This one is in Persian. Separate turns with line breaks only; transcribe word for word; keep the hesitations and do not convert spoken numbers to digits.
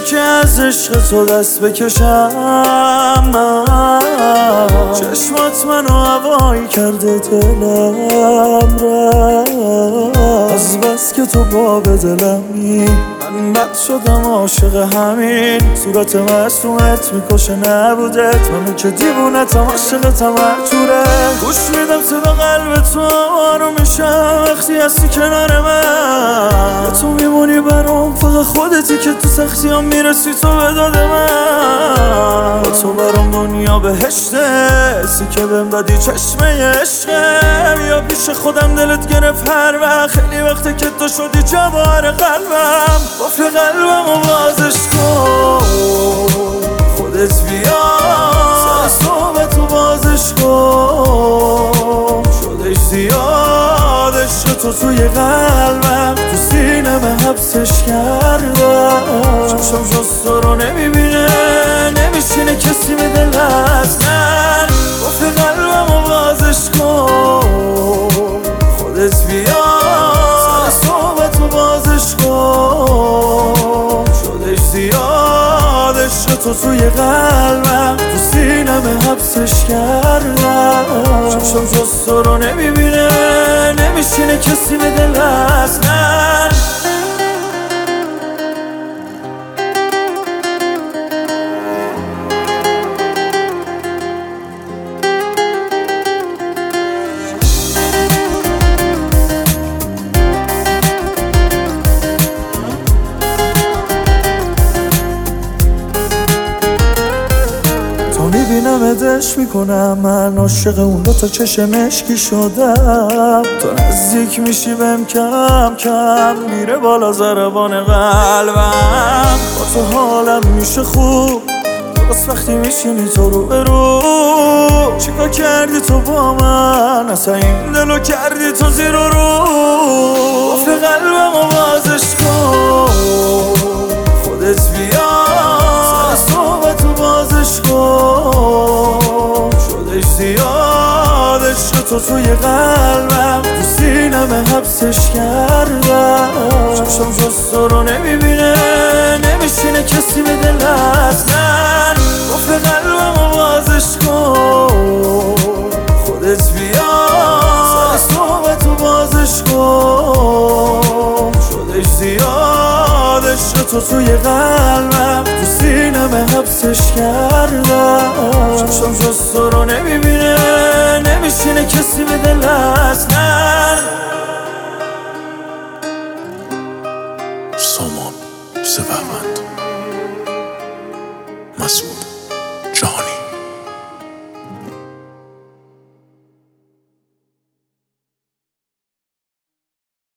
که از عشق تو دست بکشم من. چشمات منو هوایی کرده دلم را، از بس که تو باب دلمی من بد شدم عاشق همین. صورت مصدومت میکشه نبودت، منو که دیوونتم عاشقتم هر جوره. گوش میدم صدا قلب تو آروم میشم وقتی هستی کنار من. تو میمونی برام فقط خودتی که تو سختی هم میرسی تو به داد من. با تو برام دنیا بهشته، سی که بهم دادی چشمه عشقه. یا پیش خودم دلت گرفت هر وقت، خیلی وقته که تو شدی جوار قلبم. قفل قلبم و بازش کن خودت بیا، سر صحبت و بازش کن. شدش زیاد عشق تو توی قلبم، تو سینم حبسش کردم. چشم جز تو رو نمیبینه، نمیشینه کسی به دل از من. قفل قلبم و بازش کن خودت بیا، سر صحبت و بازش کن. شدش زیاد عشق تو توی قلبم، تو سینم حبسش کردم. چشم جز تو رو نمیبینه، نمیشینه کسی به دل از من. میبینم ادش میکنم من عاشق اون دو تا چشم اشکی شدم. تو نزدیک میشی بهم کم کم میره بالا ضربان قلبم. با تو حالم میشه خوب درست وقتی میشینی تو رو به رو. چیکار کردی تو با من اصلا این دلو کردی تو زیر و رو. قفل قلبم و بازش کن خودت بیا، سر صحبت و بازش کن. شدش زیاد عشق تو توی قلبم، تو سینم حبسش کردم. چشم جز تو رو نمیبینه، نمیشینه کسی به دل از من. قفل قلبم و بازش کن خودت بیا، سر صحبت و بازش کن. شدش زیاد عشق تو توی قلبم، تو سینم حبسش کردم. چشم جز تو رو نمیبینه، نمیشینه کسی به دل از من.
سامان سپهبند.